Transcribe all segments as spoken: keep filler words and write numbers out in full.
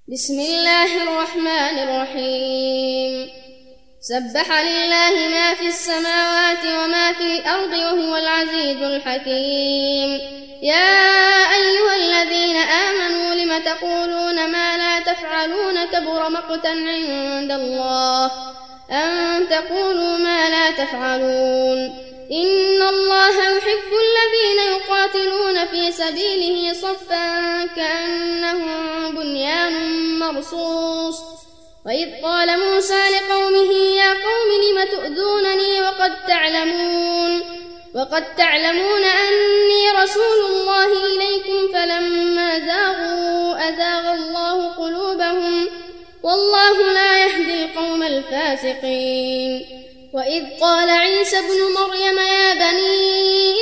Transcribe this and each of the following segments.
بسم الله الرحمن الرحيم سبح لله ما في السماوات وما في الأرض وهو العزيز الحكيم. يا أيها الذين آمنوا لم تقولون ما لا تفعلون كبر مقتا عند الله أن تقولوا ما لا تفعلون. إن الله يحب الذين يقاتلون في سبيله صفا كأنهم بنيان مرصوص. وإذ قال موسى لقومه يا قوم لم تؤذونني وقد تعلمون وقد تعلمون أني رسول الله إليكم فلما زاغوا أزاغ الله قلوبهم والله لا يهدي القوم الفاسقين. وإذ قال عيسى ابن مريم يا بني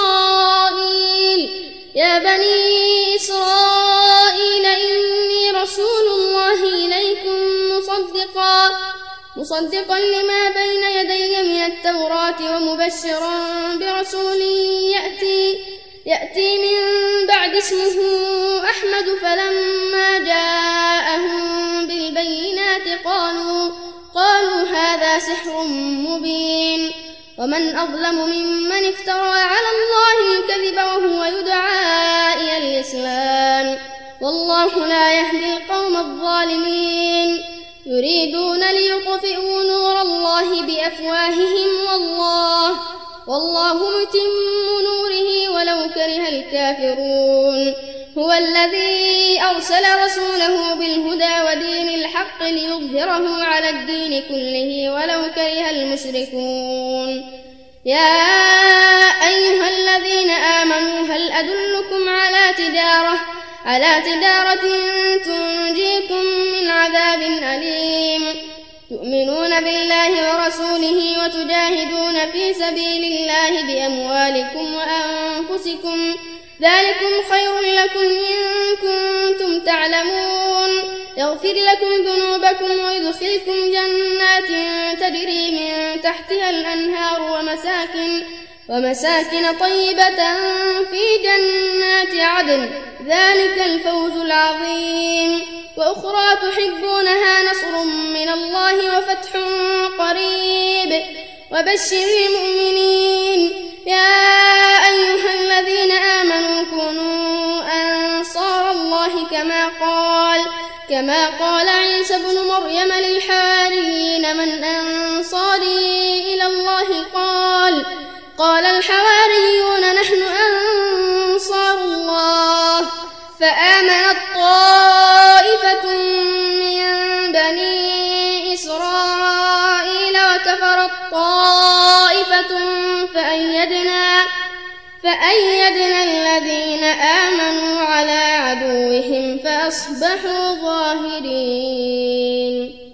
إسرائيل يا بني إسرائيل إني رسول الله إليكم مصدقا مصدقا لما بين يدي من التوراة ومبشرا برسول يأتي يأتي من بعد اسمه أحمد. فلما جاءهم بالبينات قالوا قالوا هذا سحر مبين. ومن أظلم ممن افترى على الله الكذب وهو يدعى إلى الإسلام والله لا يهدي القوم الظالمين. يريدون ليطفئوا نور الله بأفواههم والله والله متم نوره ولو كره الكافرون. هو الذي أرسل رسوله بالهدى ودين الحق ليظهره على الدين كله ولو كره المشركون. يا أيها الذين آمنوا هل أدلكم على تجارة على تجارة تنجيكم من عذاب أليم تؤمنون بالله ورسوله وتجاهدون في سبيل الله بأموالكم وأنفسكم ذلكم خير لكم إن كنتم تعلمون. يغفر لكم ذنوبكم ويدخلكم جنات تجري من تحتها الأنهار ومساكن ومساكن طيبة في جنات عدن ذلك الفوز العظيم. وأخرى تحبونها نصر من الله وفتح قريب وبشر المؤمنين. يا أيها الذين آمنوا كونوا أنصار الله كما قال كما قال عيسى ابن مريم للحواريين من أنصاري إلى الله قال قال الحواريون نحن أنصار الله. فآمنت طائفة من بني إسرائيل وكفرت طائفة فأيدنا فأيدنا الذين آمنوا على عدوهم فأصبحوا ظاهرين.